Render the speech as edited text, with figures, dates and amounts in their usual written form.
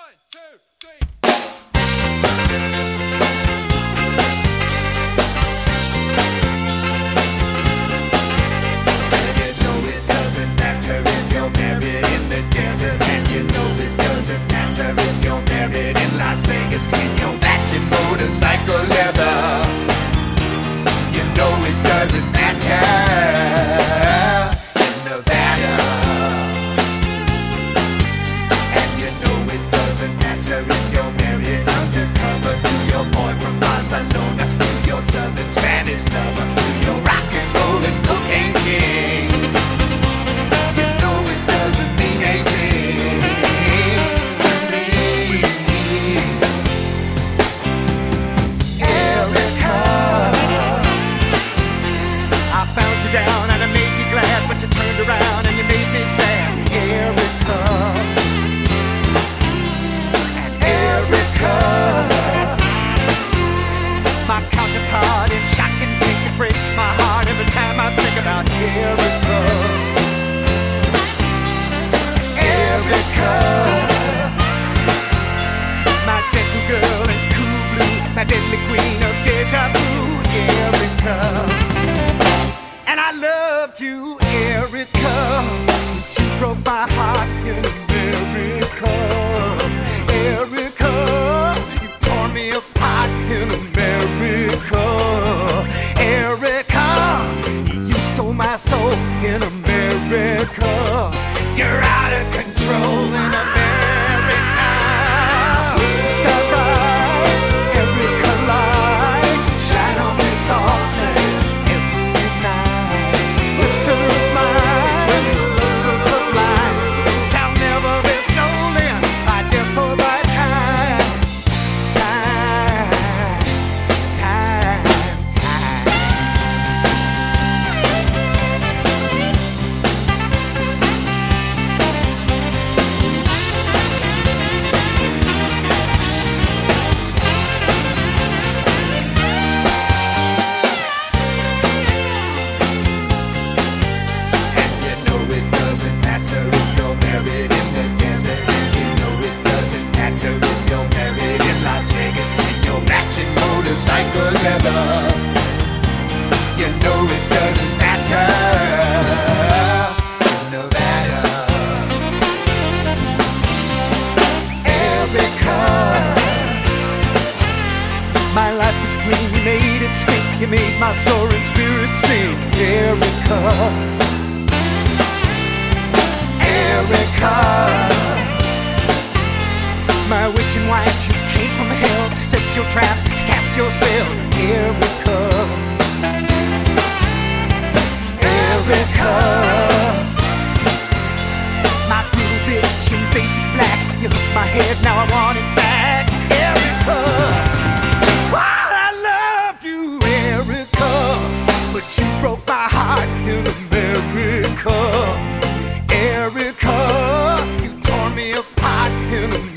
Motorcycle leather. You know it doesn't matter in Nevada. And you know it doesn't matter if you're married undercover to your boy from Barcelona, to your southern Spanish lover, to your rock and roll and cocaine king. You know it doesn't mean anything to me. Down and it made me glad, but you turned around and you made me sad. Erica, and Erica, my counterpart in shocking pink, it breaks my heart every time I think about Erica. Erica, my gentle girl in cool blue, my deadly queen of deja vu. Erica. And I loved you, Erica, but you broke my heart in America. Erica, you tore me apart in America. Erica, you stole my soul in America. You're out of control in America. Stop right, Erica light, shine on me softly. Motorcycle leather. You know it doesn't matter in Nevada. Erica, my life was clean, you made it stink, you made my soaring spirit sing. Erica, Erica, my witch in white, you came from hell to set your trap, to cast your spell. Erica, Erica, my brutal bitch in basic black, you hooked my head, now I want it back. Erica, well, I loved you, Erica, but you broke my heart in America. Erica, you tore me apart in America.